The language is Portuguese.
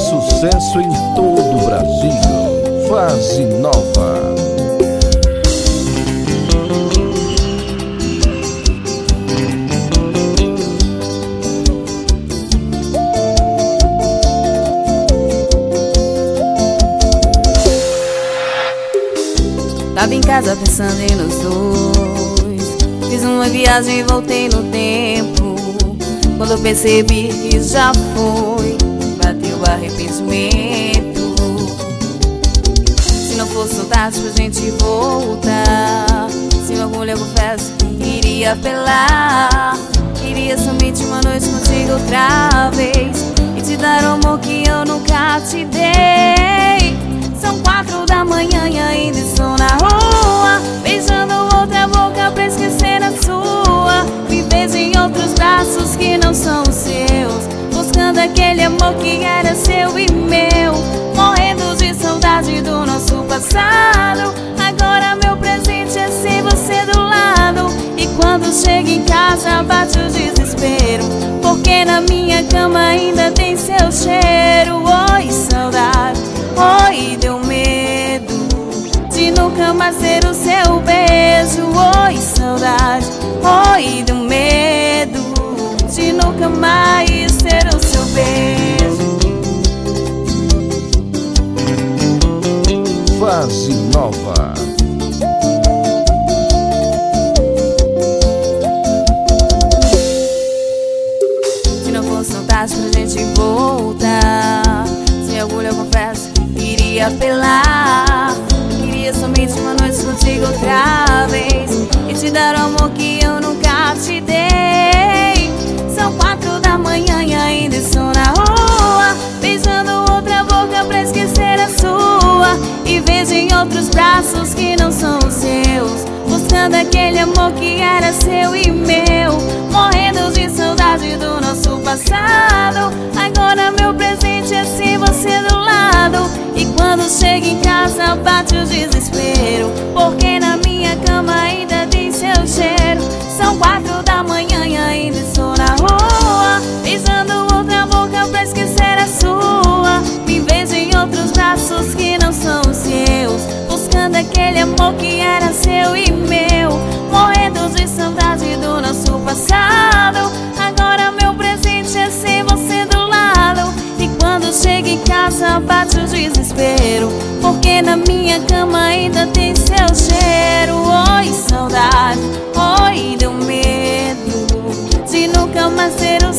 sucesso em todo o Brasil. Fase Nova. Tava em casa pensando em nós dois. Fiz uma viagem e voltei no tempo. Quando eu percebi que já foi, bateu o arrependimento. Se não fosse tarde pra gente voltar, sem orgulho eu confesso que iria apelar. Queria somente uma noite contigo outra vez e te dar o amor que eu nunca te dei. São 4 da manhã e ainda estou na rua, beijando outra boca pra esquecer a sua. Me vejo em outros braços que não são os seus, buscando aquele amor que era seu e meu, morrendo de saudade do nosso passado. Agora meu presente é sem você do lado, e quando chego em casa bate o desespero, porque na minha cama ainda tem seu cheiro. Oi, saudade, oi, deu medo de nunca mais ter o seu beijo. Oi, saudade, oi, deu medo de nunca mais ter o seu beijo. Fase Nova. Se não fosse tarde pra gente voltar, sem orgulho eu confesso que iria apelar. Queria somente uma noite contigo outra vez e te dar o amor que eu nunca te dei. São 4 da manhã e ainda estou na rua, beijando outra boca pra esquecer a sua. E vejo em outros braços que não são os seus, buscando aquele amor que era seu e meu, morrendo de saudade do nosso passado. Agora meu presente é sem você do lado, e quando chego em casa bate o desespero, porque na minha cama ainda tem seu cheiro. São 4 da manhã e ainda estou na rua, beijando outra boca pra esquecer a sua. Me vejo em outros braços que não são os seus, buscando aquele amor que era seu e meu, morrendo de saudade do nosso passado. Agora meu presente é sem você do lado, e quando chego em casa bate o desespero, porque na minha cama ainda tem seu cheiro. Oi, saudade, oi, deu medo de nunca mais ter o